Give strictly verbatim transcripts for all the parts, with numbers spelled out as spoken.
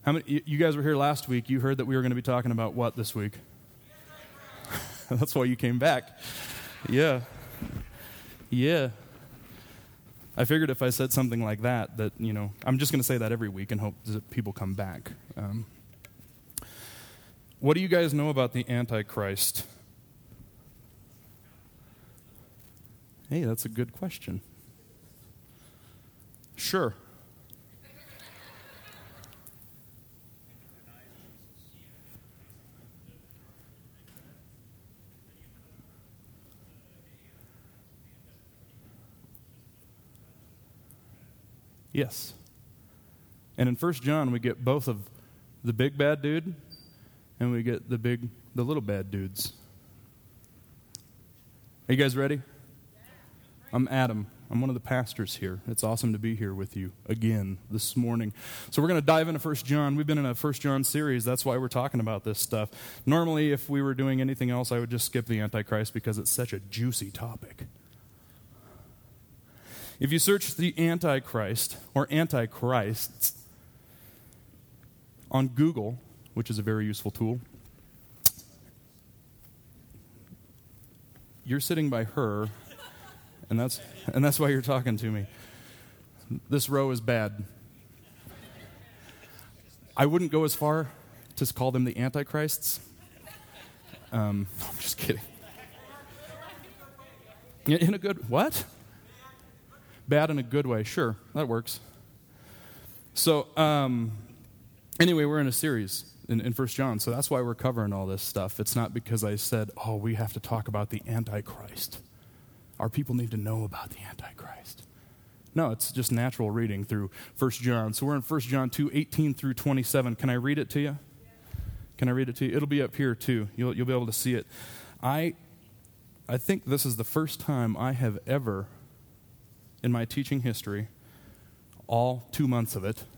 How many, you guys were here last week. You heard that we were going to be talking about what this week? That's why you came back. Yeah. Yeah. I figured if I said something like that, that, you know, I'm just going to say that every week and hope that people come back. Um, what do you guys know about the Antichrist? Hey, that's a good question. Sure. Yes. And in First John, we get both of the big bad dude and we get the big, the little bad dudes. Are you guys ready? I'm Adam. I'm one of the pastors here. It's awesome to be here with you again this morning. So we're going to dive into First John. We've been in a First John series. That's why we're talking about this stuff. Normally, if we were doing anything else, I would just skip the Antichrist because it's such a juicy topic. If you search the Antichrist or Antichrists on Google, which is a very useful tool, you're sitting by her, and that's and that's why you're talking to me. This row is bad. I wouldn't go as far to call them the Antichrists. Um, I'm just kidding. In a good, what? Bad in a good way. Sure, that works. So, um, anyway, we're in a series in, in First John, so that's why we're covering all this stuff. It's not because I said, oh, we have to talk about the Antichrist. Our people need to know about the Antichrist. No, it's just natural reading through First John. So we're in First John two, eighteen through twenty-seven. Can I read it to you? Can I read it to you? It'll be up here, too. You'll, you'll be able to see it. I, I think this is the first time I have ever, in my teaching history, all two months of it,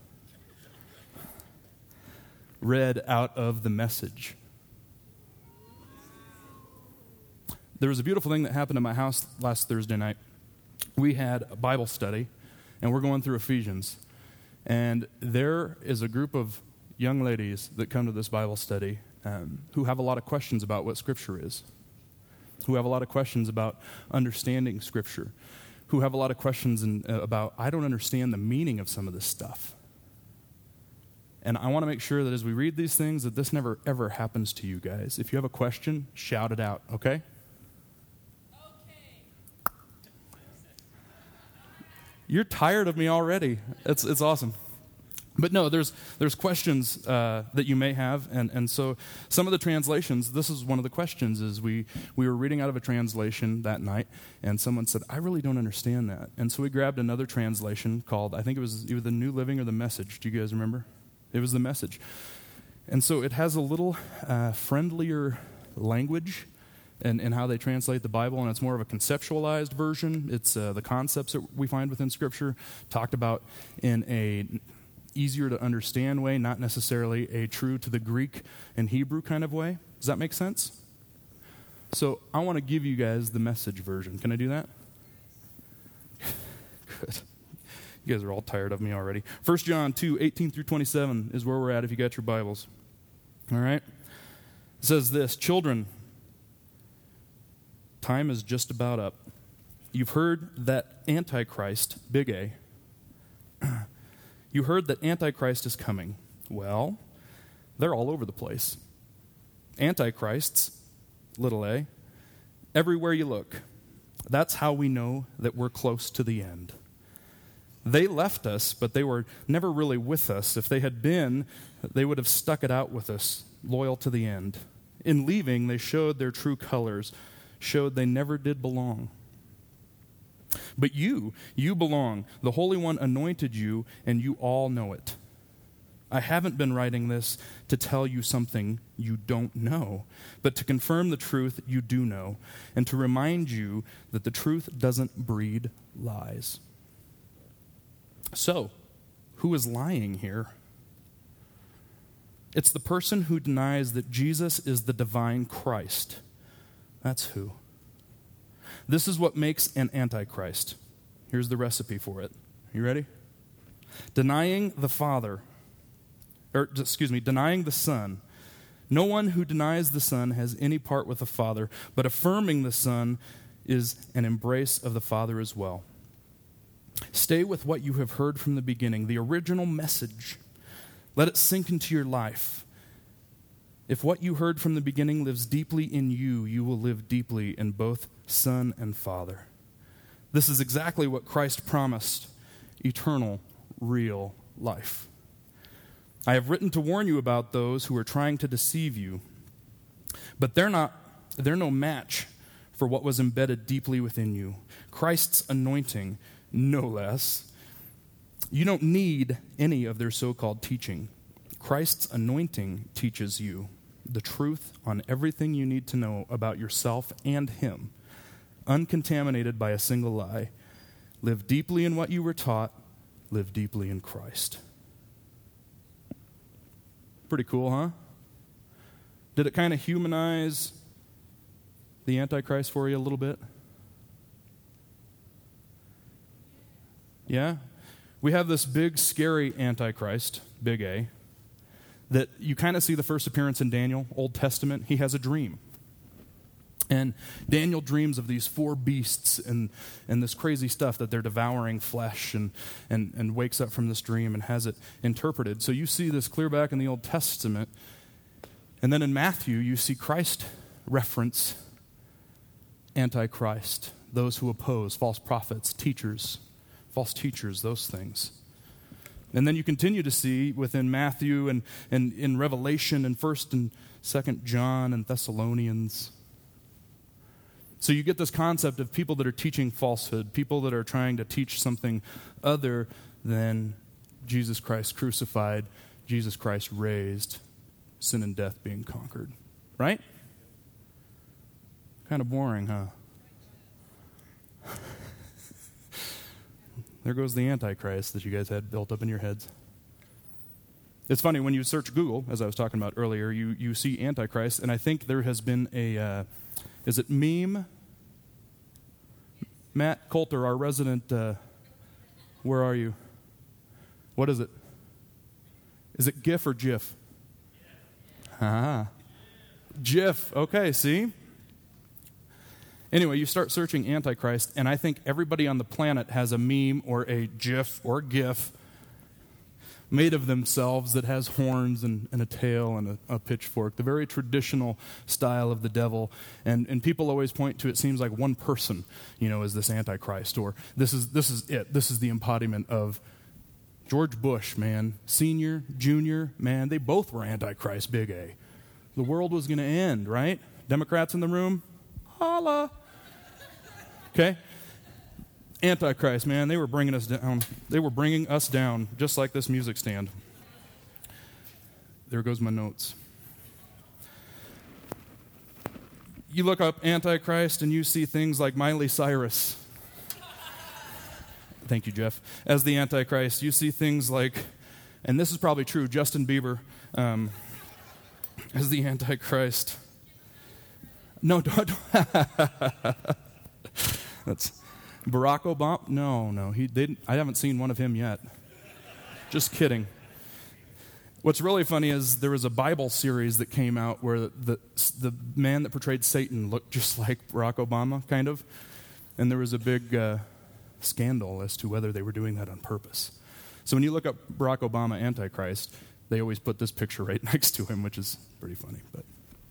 read out of the Message. There was a beautiful thing that happened in my house last Thursday night. We had a Bible study, and we're going through Ephesians. And there is a group of young ladies that come to this Bible study um, who have a lot of questions about what Scripture is, who have a lot of questions about understanding Scripture, who have a lot of questions in, uh, about, I don't understand the meaning of some of this stuff. And I want to make sure that as we read these things, that this never, ever happens to you guys. If you have a question, shout it out, okay? Okay. You're tired of me already. It's it's awesome. But no, there's there's questions uh, that you may have, and, and so some of the translations, this is one of the questions, is we, we were reading out of a translation that night, and someone said, I really don't understand that. And so we grabbed another translation called, I think it was either the New Living or the Message. Do you guys remember? It was the Message. And so it has a little uh, friendlier language in, in how they translate the Bible, and it's more of a conceptualized version. It's uh, the concepts that we find within Scripture talked about in a easier to understand way, not necessarily a true to the Greek and Hebrew kind of way. Does that make sense? So I want to give you guys the Message version. Can I do that? Good. You guys are all tired of me already. First John two, eighteen through twenty-seven is where we're at if you got your Bibles. All right? It says this, children, time is just about up. You've heard that Antichrist, big A, you heard that Antichrist is coming. Well, they're all over the place. Antichrists, little a, everywhere you look. That's how we know that we're close to the end. They left us, but they were never really with us. If they had been, they would have stuck it out with us, loyal to the end. In leaving, they showed their true colors, showed they never did belong. But you, you belong. The Holy One anointed you, and you all know it. I haven't been writing this to tell you something you don't know, but to confirm the truth you do know, and to remind you that the truth doesn't breed lies. So, who is lying here? It's the person who denies that Jesus is the divine Christ. That's who. This is what makes an antichrist. Here's the recipe for it. You ready? Denying the Father, or excuse me, denying the Son. No one who denies the Son has any part with the Father, but affirming the Son is an embrace of the Father as well. Stay with what you have heard from the beginning, the original message. Let it sink into your life. If what you heard from the beginning lives deeply in you, you will live deeply in both Son and Father. This is exactly what Christ promised, eternal, real life. I have written to warn you about those who are trying to deceive you, but they're not, they're no match for what was embedded deeply within you. Christ's anointing, no less. You don't need any of their so-called teaching. Christ's anointing teaches you the truth on everything you need to know about yourself and Him, uncontaminated by a single lie. Live deeply in what you were taught. Live deeply in Christ. Pretty cool, huh? Did it kind of humanize the Antichrist for you a little bit? Yeah? We have this big, scary Antichrist, big A, that you kind of see the first appearance in Daniel, Old Testament. He has a dream. And Daniel dreams of these four beasts and, and this crazy stuff that they're devouring flesh, and, and, and wakes up from this dream and has it interpreted. So you see this clear back in the Old Testament. And then in Matthew, you see Christ reference Antichrist, those who oppose, false prophets, teachers, false teachers, those things. And then you continue to see within Matthew and, and in Revelation and First and Second John and Thessalonians. So you get this concept of people that are teaching falsehood, people that are trying to teach something other than Jesus Christ crucified, Jesus Christ raised, sin and death being conquered. Right? Kind of boring, huh? There goes the Antichrist that you guys had built up in your heads. It's funny, when you search Google, as I was talking about earlier, you, you see Antichrist, and I think there has been a, uh, is it meme? Matt Coulter, our resident, uh, where are you? What is it? Is it GIF or GIF? Ah. GIF, okay, see? Anyway, you start searching Antichrist, and I think everybody on the planet has a meme or a GIF or GIF made of themselves that has horns and, and a tail and a, a pitchfork, the very traditional style of the devil. And, and people always point to, it seems like one person, you know, is this Antichrist, or this is this is it. This is the embodiment of George Bush, man. Senior, junior, man, they both were Antichrist, big A. The world was going to end, right? Democrats in the room? Holla. Okay? Antichrist, man, they were bringing us down. They were bringing us down, just like this music stand. There goes my notes. You look up Antichrist and you see things like Miley Cyrus. Thank you, Jeff. As the Antichrist, you see things like, and this is probably true, Justin Bieber um, as the Antichrist. No, don't. That's Barack Obama. No, no, he didn't. I haven't seen one of him yet. Just kidding. What's really funny is there was a Bible series that came out where the, the the man that portrayed Satan looked just like Barack Obama, kind of, and there was a big uh, scandal as to whether they were doing that on purpose. So when you look up Barack Obama Antichrist, they always put this picture right next to him, which is pretty funny, but.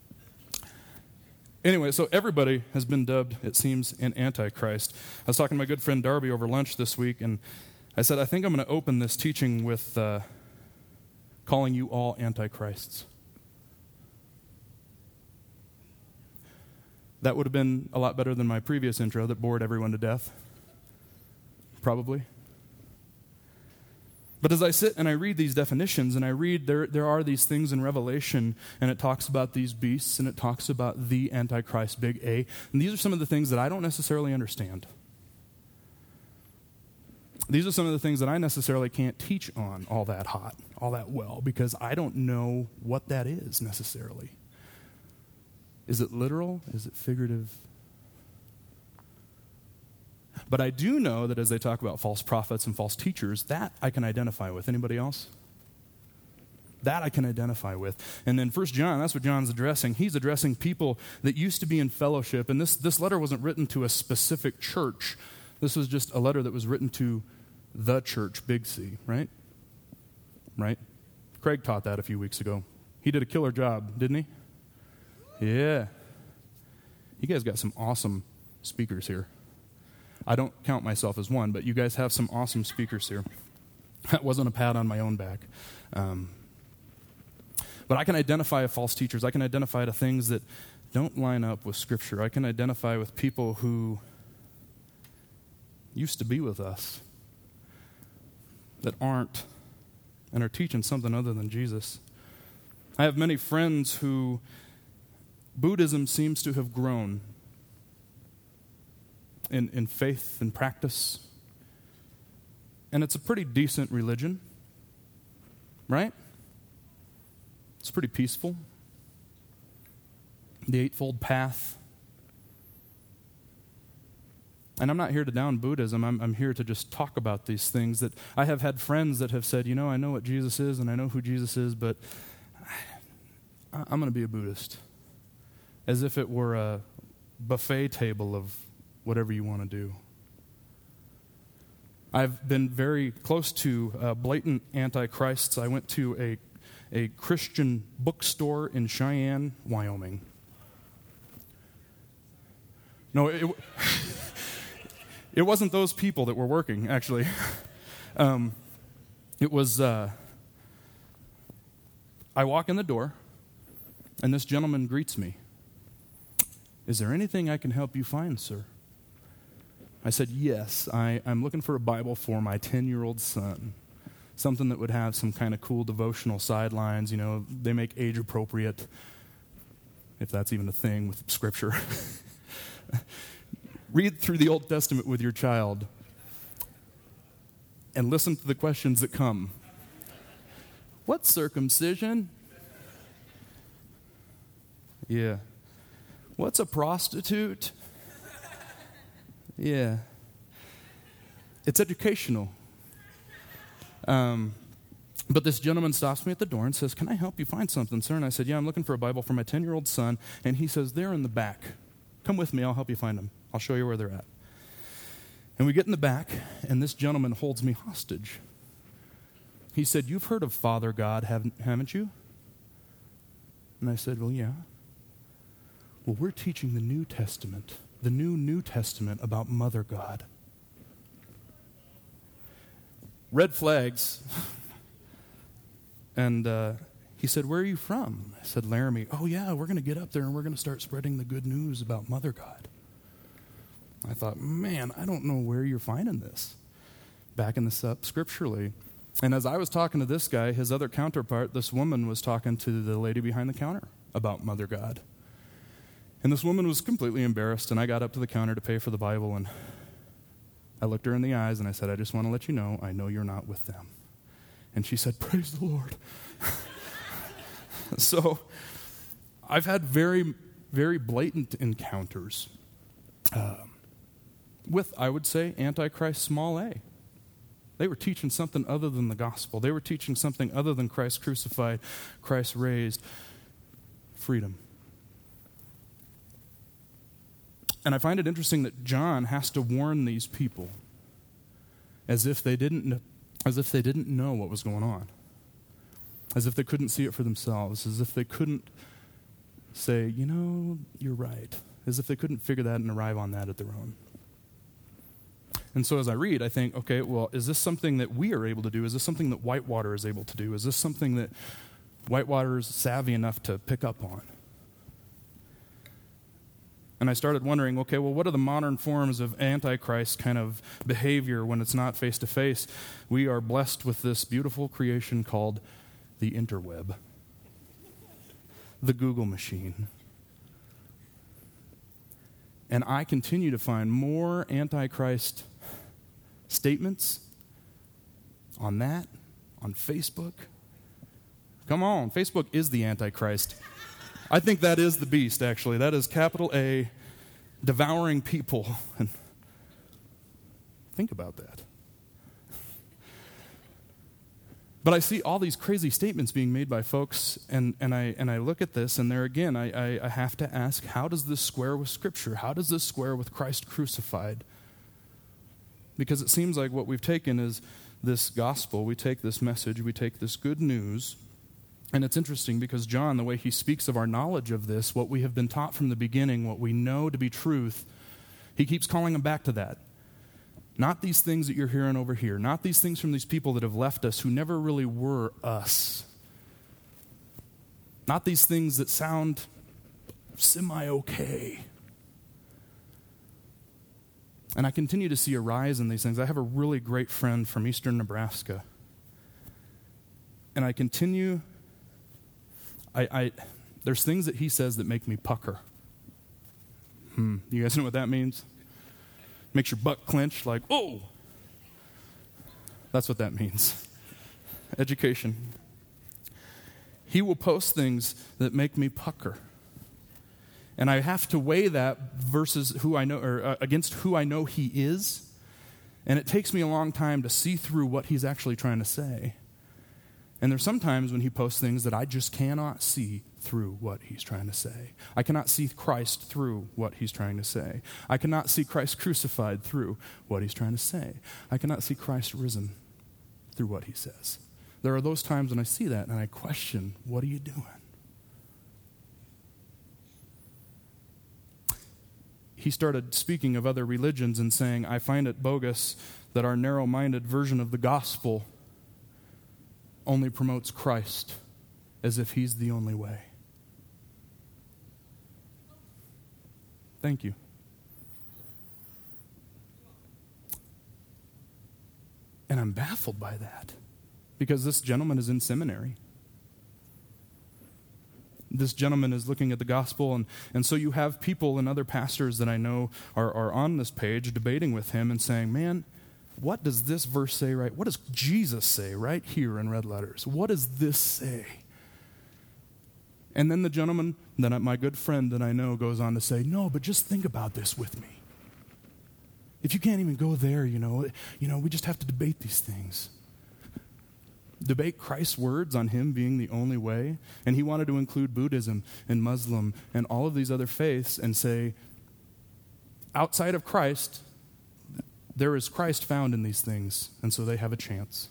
Anyway, so everybody has been dubbed, it seems, an Antichrist. I was talking to my good friend Darby over lunch this week, and I said, I think I'm going to open this teaching with uh, calling you all Antichrists. That would have been a lot better than my previous intro that bored everyone to death. Probably. But as I sit and I read these definitions, and I read there there are these things in Revelation, and it talks about these beasts, and it talks about the Antichrist, big A, and these are some of the things that I don't necessarily understand. These are some of the things that I necessarily can't teach on all that hot, all that well, because I don't know what that is necessarily. Is it literal? Is it figurative? But I do know that as they talk about false prophets and false teachers, that I can identify with. Anybody else? That I can identify with. And then First John, that's what John's addressing. He's addressing people that used to be in fellowship. And this, this letter wasn't written to a specific church. This was just a letter that was written to the church, Big C, right? Right? Craig taught that a few weeks ago. He did a killer job, didn't he? Yeah. You guys got some awesome speakers here. I don't count myself as one, but you guys have some awesome speakers here. That wasn't a pat on my own back. Um, but I can identify with false teachers. I can identify to things that don't line up with Scripture. I can identify with people who used to be with us that aren't and are teaching something other than Jesus. I have many friends who Buddhism seems to have grown in, in faith and practice. And it's a pretty decent religion, right? It's pretty peaceful. The Eightfold Path. And I'm not here to down Buddhism. I'm, I'm here to just talk about these things. That I have had friends that have said, you know, I know what Jesus is and I know who Jesus is, but I, I'm going to be a Buddhist. As if it were a buffet table of whatever you want to do. I've been very close to uh, blatant antichrists. I went to a, a Christian bookstore in Cheyenne, Wyoming. No, it, it wasn't those people that were working, actually. um, it was, uh, I walk in the door, and this gentleman greets me. Is there anything I can help you find, sir? I said, yes, I, I'm looking for a Bible for my ten-year-old son. Something that would have some kind of cool devotional sidelines. You know, they make age-appropriate, if that's even a thing with Scripture. Read through the Old Testament with your child and listen to the questions that come. What circumcision? Yeah. What's a prostitute? Yeah. It's educational. Um, but this gentleman stops me at the door and says, can I help you find something, sir? And I said, yeah, I'm looking for a Bible for my ten-year-old son. And he says, they're in the back. Come with me, I'll help you find them. I'll show you where they're at. And we get in the back, and this gentleman holds me hostage. He said, you've heard of Father God, haven't, haven't you? And I said, well, yeah. Well, we're teaching the New Testament, the new New Testament about Mother God. Red flags. And uh, he said, where are you from? I said, Laramie. Oh, yeah, we're going to get up there and we're going to start spreading the good news about Mother God. I thought, man, I don't know where you're finding this. Backing this up scripturally. And as I was talking to this guy, his other counterpart, this woman was talking to the lady behind the counter about Mother God. And this woman was completely embarrassed, and I got up to the counter to pay for the Bible, and I looked her in the eyes, and I said, I just want to let you know, I know you're not with them. And she said, praise the Lord. So I've had very, very blatant encounters uh, with, I would say, Antichrist small a. They were teaching something other than the gospel. They were teaching something other than Christ crucified, Christ raised, freedom. And I find it interesting that John has to warn these people as if they didn't know, as if they didn't know what was going on. As if they couldn't see it for themselves, as if they couldn't say, you know, you're right. As if they couldn't figure that and arrive on that at their own. And so as I read, I think, okay, well, is this something that we are able to do? Is this something that Whitewater is able to do? Is this something that Whitewater is savvy enough to pick up on? And I started wondering, okay, well, what are the modern forms of Antichrist kind of behavior when it's not face-to-face? We are blessed with this beautiful creation called the interweb, the Google machine. And I continue to find more Antichrist statements on that, on Facebook. Come on, Facebook is the Antichrist. I think that is the beast, actually. That is capital A, devouring people. And think about that. But I see all these crazy statements being made by folks, and, and, I, and I look at this, and there again, I, I, I have to ask, how does this square with Scripture? How does this square with Christ crucified? Because it seems like what we've taken is this gospel, we take this message, we take this good news, and it's interesting because John, the way he speaks of our knowledge of this, what we have been taught from the beginning, what we know to be truth, he keeps calling them back to that. Not these things that you're hearing over here. Not these things from these people that have left us who never really were us. Not these things that sound semi-okay. And I continue to see a rise in these things. I have a really great friend from eastern Nebraska. And I continue, I, I there's things that he says that make me pucker. Hmm, you guys know what that means? Makes your butt clench like, oh! That's what that means. Education. He will post things that make me pucker. And I have to weigh that versus who I know, or uh, against who I know he is. And it takes me a long time to see through what he's actually trying to say. And there's sometimes when he posts things that I just cannot see through what he's trying to say. I cannot see Christ through what he's trying to say. I cannot see Christ crucified through what he's trying to say. I cannot see Christ risen through what he says. There are those times when I see that and I question, what are you doing? He started speaking of other religions and saying, I find it bogus that our narrow-minded version of the gospel only promotes Christ as if he's the only way. Thank you. And I'm baffled by that because this gentleman is in seminary. This gentleman is looking at the gospel, and, and so you have people and other pastors that I know are, are on this page debating with him and saying, man, what does this verse say right? What does Jesus say right here in red letters? What does this say? And then the gentleman, that I, my good friend that I know, goes on to say, no, but just think about this with me. If you can't even go there, you know, you know, we just have to debate these things. Debate Christ's words on him being the only way. And he wanted to include Buddhism and Muslim and all of these other faiths and say, outside of Christ, there is Christ found in these things, and so they have a chance.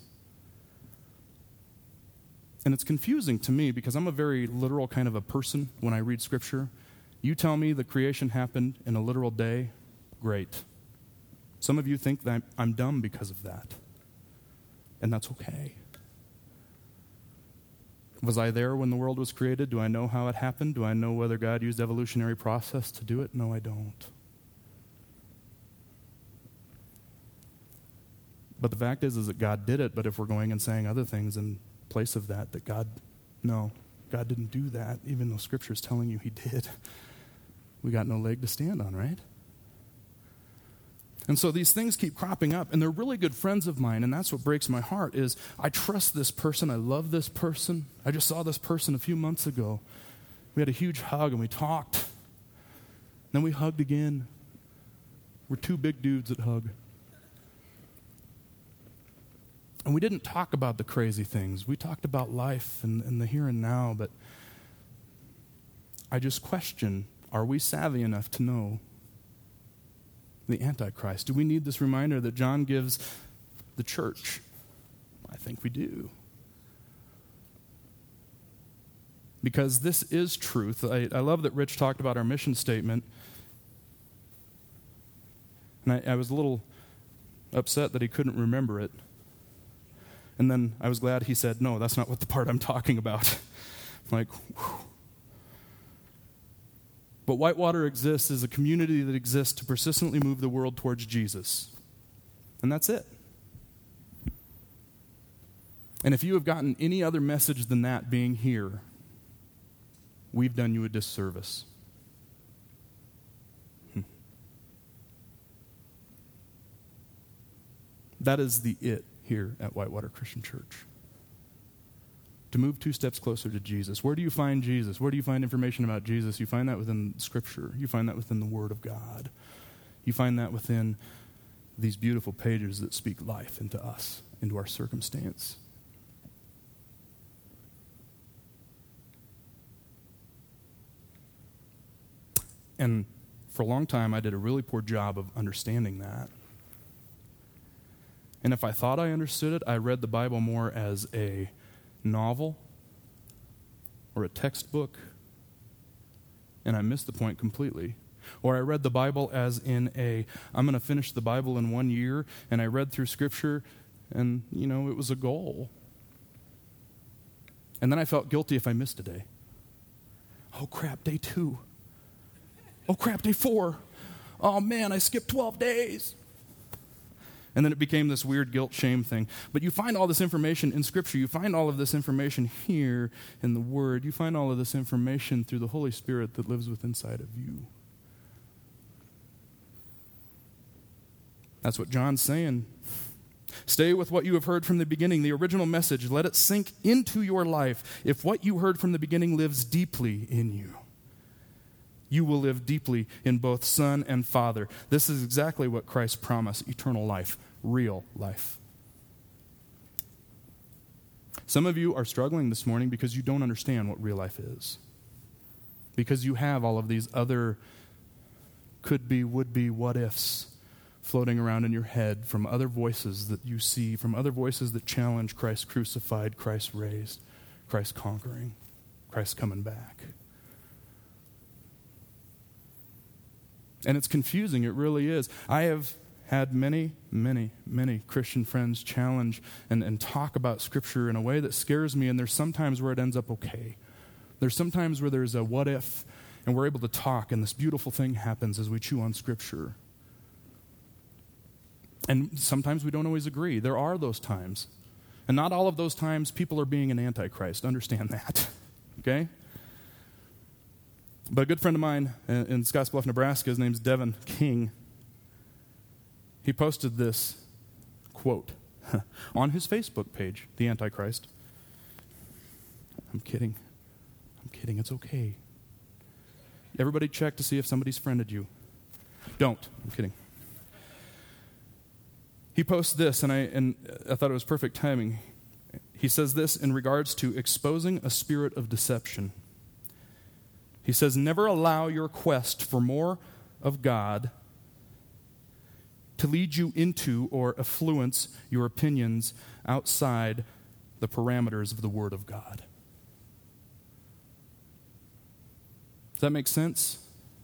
And it's confusing to me because I'm a very literal kind of a person when I read Scripture. You tell me the creation happened in a literal day, great. Some of you think that I'm dumb because of that, and that's okay. Was I there when the world was created? Do I know how it happened? Do I know whether God used evolutionary process to do it? No, I don't. But the fact is, is that God did it, but if we're going and saying other things in place of that, that God, no, God didn't do that, even though Scripture is telling you he did, we got no leg to stand on, right? And so these things keep cropping up, and they're really good friends of mine, and that's what breaks my heart is I trust this person, I love this person. I just saw this person a few months ago. We had a huge hug, and we talked. Then we hugged again. We're two big dudes that hug. And we didn't talk about the crazy things. We talked about life and, and the here and now, but I just question, are we savvy enough to know the Antichrist? Do we need this reminder that John gives the church? I think we do. Because this is truth. I, I love that Rich talked about our mission statement. And I, I was a little upset that he couldn't remember it. And then I was glad he said, no, that's not what the part I'm talking about. I'm like, whew. But Whitewater exists as a community that exists to persistently move the world towards Jesus. And that's it. And if you have gotten any other message than that being here, we've done you a disservice. Hmm. That is the it here at Whitewater Christian Church. To move two steps closer to Jesus. Where do you find Jesus? Where do you find information about Jesus? You find that within Scripture. You find that within the Word of God. You find that within these beautiful pages that speak life into us, into our circumstance. And for a long time, I did a really poor job of understanding that. And if I thought I understood it, I read the Bible more as a novel or a textbook, and I missed the point completely. Or I read the Bible as in a, I'm going to finish the Bible in one year, and I read through Scripture, and, you know, it was a goal. And then I felt guilty if I missed a day. Oh, crap, day two. Oh, crap, day four. Oh, man, I skipped twelve days. And then it became this weird guilt, shame thing. But you find all this information in Scripture. You find all of this information here in the Word. You find all of this information through the Holy Spirit that lives within inside of you. That's what John's saying. Stay with what you have heard from the beginning, the original message. Let it sink into your life. If what you heard from the beginning lives deeply in you, you will live deeply in both Son and Father. This is exactly what Christ promised, eternal life, real life. Some of you are struggling this morning because you don't understand what real life is. Because you have all of these other could be, would be, what ifs floating around in your head from other voices that you see, from other voices that challenge Christ crucified, Christ raised, Christ conquering, Christ coming back. And it's confusing, it really is. I have had many, many, many Christian friends challenge and, and talk about Scripture in a way that scares me, and there's sometimes where it ends up okay. There's sometimes where there's a what if, and we're able to talk, and this beautiful thing happens as we chew on Scripture. And sometimes we don't always agree. There are those times. And not all of those times people are being an antichrist. Understand that. Okay? But a good friend of mine in Scottsbluff, Nebraska, his name's Devin King, he posted this quote on his Facebook page, The Antichrist. I'm kidding. I'm kidding. It's okay. Everybody check to see if somebody's friended you. Don't. I'm kidding. He posts this, and I and I thought it was perfect timing. He says this in regards to exposing a spirit of deception. He says, never allow your quest for more of God to lead you into or influence your opinions outside the parameters of the Word of God. Does that make sense?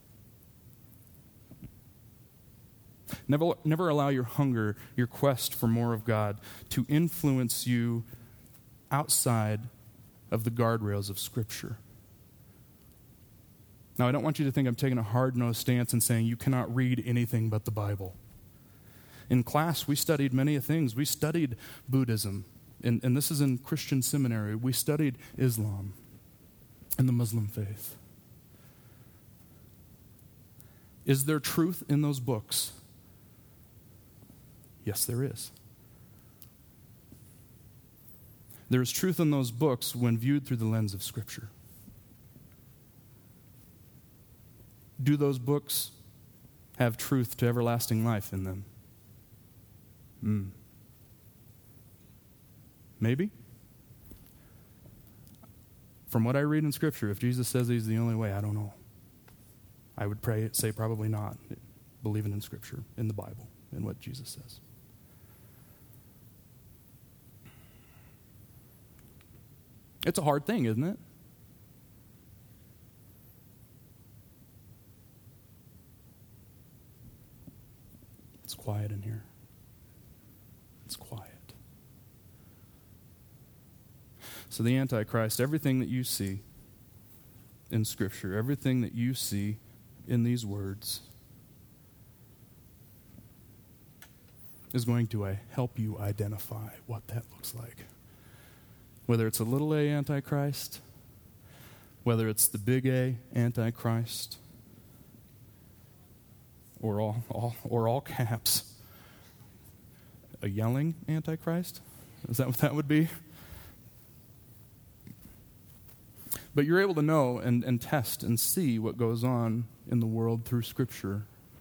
Never, never allow your hunger, your quest for more of God, to influence you outside of the guardrails of Scripture. Now, I don't want you to think I'm taking a hard-nosed stance and saying you cannot read anything but the Bible. In class, we studied many things. We studied Buddhism, and, and this is in Christian seminary. We studied Islam and the Muslim faith. Is there truth in those books? Yes, there is. There is truth in those books when viewed through the lens of Scripture. Do those books have truth to everlasting life in them? Mm. Maybe. From what I read in Scripture, if Jesus says he's the only way, I don't know. I would pray, say probably not, believing in Scripture, in the Bible, in what Jesus says. It's a hard thing, isn't it? It's quiet in here. It's quiet. So the Antichrist, everything that you see in Scripture, everything that you see in these words is going to uh, help you identify what that looks like. Whether it's a little a Antichrist, whether it's the big A Antichrist, or all, all or all caps, a yelling Antichrist? Is that what that would be? But you're able to know and, and test and see what goes on in the world through Scripture.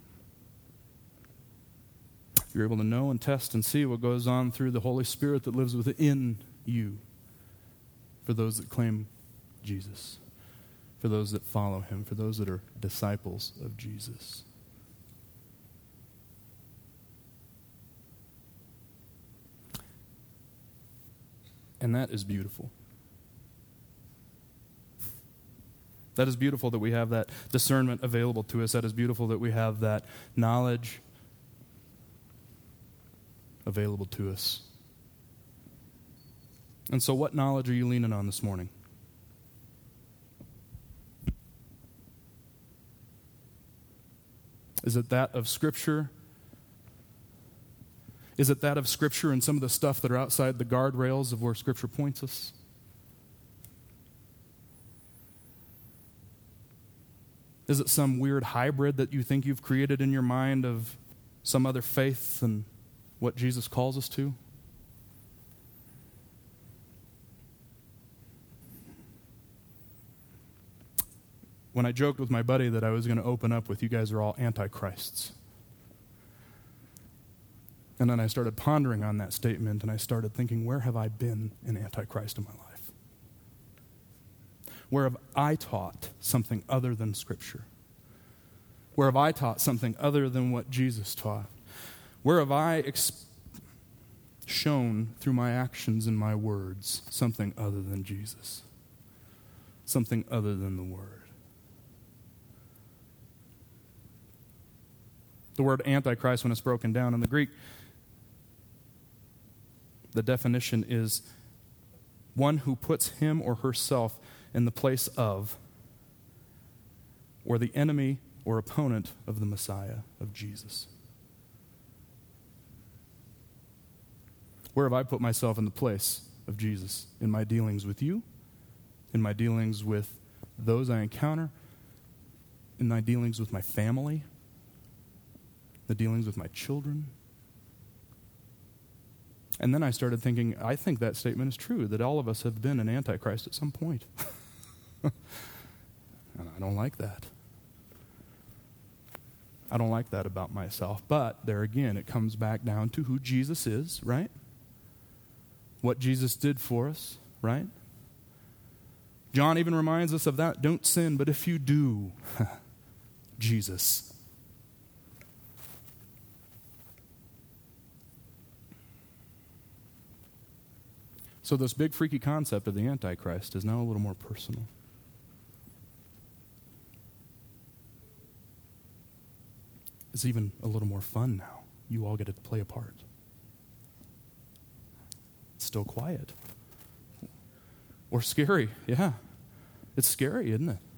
You're able to know and test and see what goes on through the Holy Spirit that lives within you for those that claim Jesus. for those that follow him, for those that are disciples of Jesus. And that is beautiful. That is beautiful that we have that discernment available to us. That is beautiful that we have that knowledge available to us. And so what knowledge are you leaning on this morning? Is it that of Scripture? Is it that of Scripture and some of the stuff that are outside the guardrails of where Scripture points us? Is it some weird hybrid that you think you've created in your mind of some other faith than what Jesus calls us to? When I joked with my buddy that I was going to open up with, you guys are all antichrists. And then I started pondering on that statement, and I started thinking, where have I been an antichrist in my life? Where have I taught something other than Scripture? Where have I taught something other than what Jesus taught? Where have I ex- shown through my actions and my words something other than Jesus? Something other than the Word? The word antichrist, when it's broken down in the Greek, the definition is one who puts him or herself in the place of, or the enemy or opponent of the Messiah, of Jesus. Where have I put myself in the place of Jesus? In my dealings with you? In my dealings with those I encounter? In my dealings with my family? The dealings with my children? And then I started thinking, I think that statement is true, that all of us have been an antichrist at some point. And I don't like that. I don't like that about myself. But there again, it comes back down to who Jesus is, right? What Jesus did for us, right? John even reminds us of that. Don't sin, but if you do, Jesus. So this big freaky concept of the Antichrist is now a little more personal. It's even a little more fun now. You all get to play a part. It's still quiet. Or scary, yeah. It's scary, isn't it?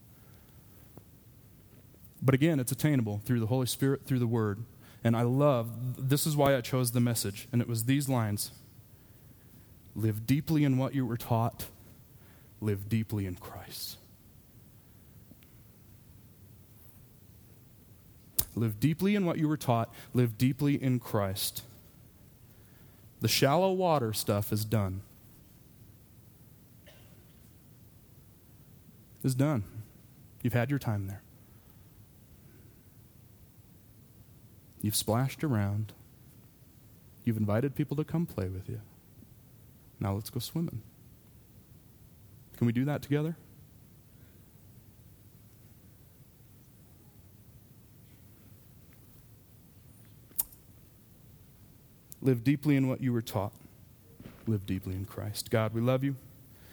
But again, it's attainable through the Holy Spirit, through the Word. And I love, this is why I chose the message. And it was these lines. Live deeply in what you were taught. Live deeply in Christ. Live deeply in what you were taught. Live deeply in Christ. The shallow water stuff is done. It's done. You've had your time there. You've splashed around. You've invited people to come play with you. Now let's go swimming. Can we do that together? Live deeply in what you were taught. Live deeply in Christ. God, we love you.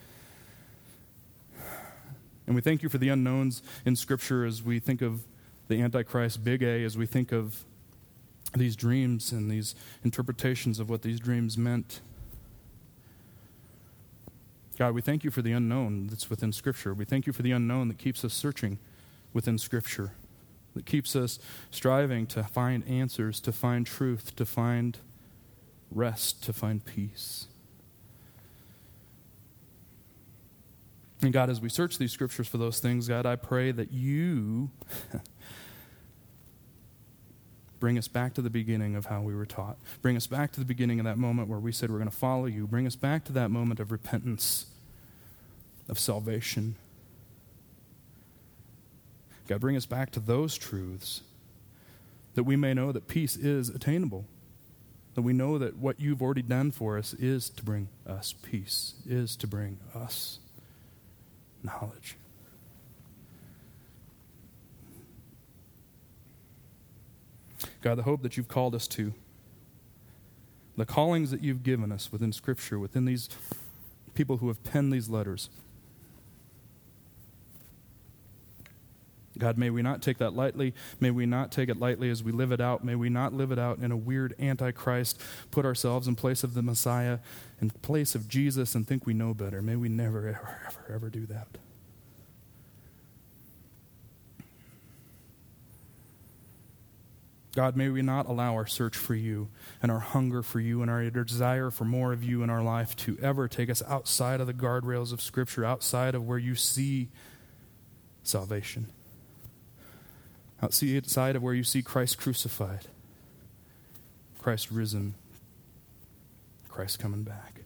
And we thank you for the unknowns in Scripture as we think of the Antichrist, big A, as we think of these dreams and these interpretations of what these dreams meant. God, we thank you for the unknown that's within Scripture. We thank you for the unknown that keeps us searching within Scripture, that keeps us striving to find answers, to find truth, to find rest, to find peace. And God, as we search these Scriptures for those things, God, I pray that you bring us back to the beginning of how we were taught. Bring us back to the beginning of that moment where we said we're going to follow you. Bring us back to that moment of repentance, of salvation. God, bring us back to those truths that we may know that peace is attainable. That we know that what you've already done for us is to bring us peace, is to bring us knowledge. God, the hope that you've called us to, the callings that you've given us within Scripture, within these people who have penned these letters. God, may we not take that lightly. May we not take it lightly as we live it out. May we not live it out in a weird antichrist, put ourselves in place of the Messiah, in place of Jesus, and think we know better. May we never, ever, ever, ever do that. God, may we not allow our search for you and our hunger for you and our desire for more of you in our life to ever take us outside of the guardrails of Scripture, outside of where you see salvation. Outside of where you see Christ crucified, Christ risen, Christ coming back.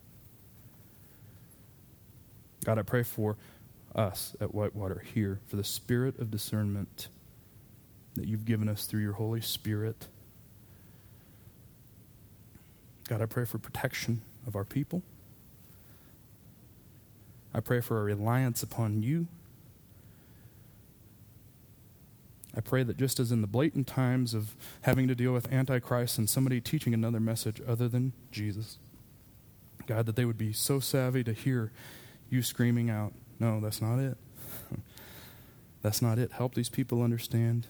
God, I pray for us at Whitewater here, for the spirit of discernment that you've given us through your Holy Spirit. God, I pray for protection of our people. I pray for a reliance upon you. I pray that just as in the blatant times of having to deal with Antichrist and somebody teaching another message other than Jesus, God, that they would be so savvy to hear you screaming out, no, that's not it. That's not it. Help these people understand.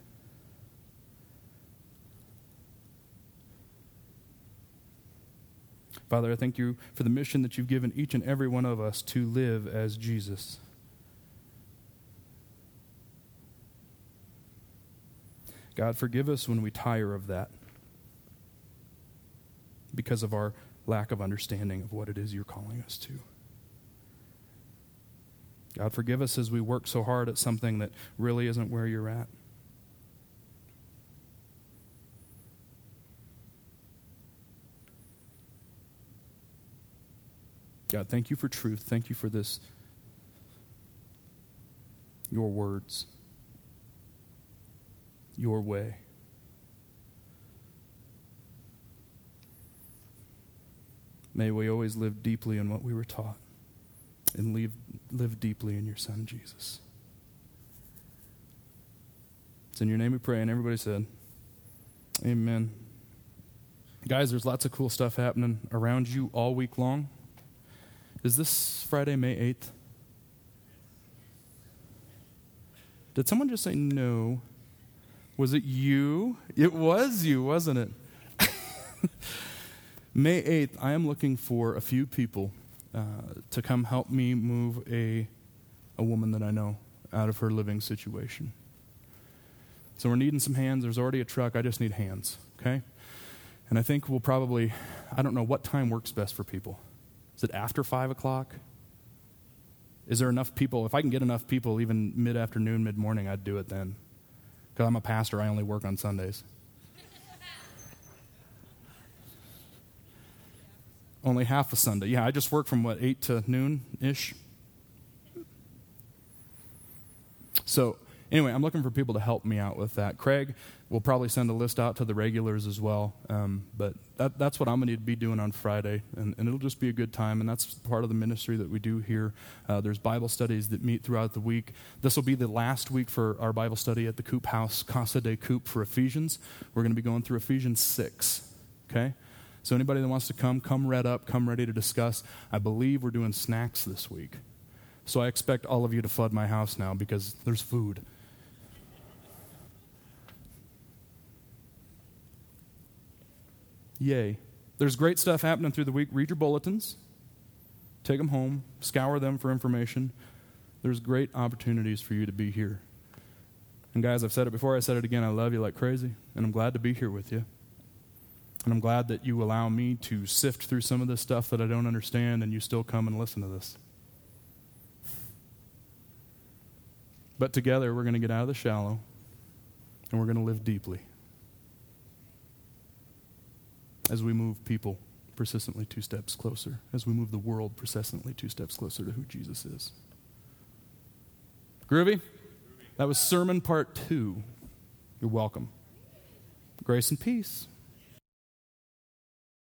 Father, I thank you for the mission that you've given each and every one of us to live as Jesus. God, forgive us when we tire of that because of our lack of understanding of what it is you're calling us to. God, forgive us as we work so hard at something that really isn't where you're at. God, thank you for truth. Thank you for this, your words, your way. May we always live deeply in what we were taught and live, live deeply in your Son, Jesus. It's in your name we pray, and everybody said, amen. Guys, there's lots of cool stuff happening around you all week long. Is this Friday, May eighth? Did someone just say no? Was it you? It was you, wasn't it? May eighth, I am looking for a few people uh, to come help me move a a woman that I know out of her living situation. So we're needing some hands. There's already a truck. I just need hands, okay? And I think we'll probably, I don't know what time works best for people. Is it after five o'clock? Is there enough people? If I can get enough people, even mid-afternoon, mid-morning, I'd do it then. Because I'm a pastor, I only work on Sundays. Only half a Sunday. Yeah, I just work from, what, eight to noon-ish? So, anyway, I'm looking for people to help me out with that. Craig will probably send a list out to the regulars as well. Um, but that, that's what I'm going to be doing on Friday. And, and it'll just be a good time. And that's part of the ministry that we do here. Uh, there's Bible studies that meet throughout the week. This will be the last week for our Bible study at the Coop House, Casa de Coop, for Ephesians. We're going to be going through Ephesians six. Okay? So anybody that wants to come, come read up, come ready to discuss. I believe we're doing snacks this week. So I expect all of you to flood my house now because there's food. Yay. There's great stuff happening through the week. Read your bulletins. Take them home. Scour them for information. There's great opportunities for you to be here. And guys, I've said it before. I said it again. I love you like crazy. And I'm glad to be here with you. And I'm glad that you allow me to sift through some of this stuff that I don't understand and you still come and listen to this. But together, we're going to get out of the shallow and we're going to live deeply as we move people persistently two steps closer, as we move the world persistently two steps closer to who Jesus is. Groovy? That was sermon part two. You're welcome. Grace and peace.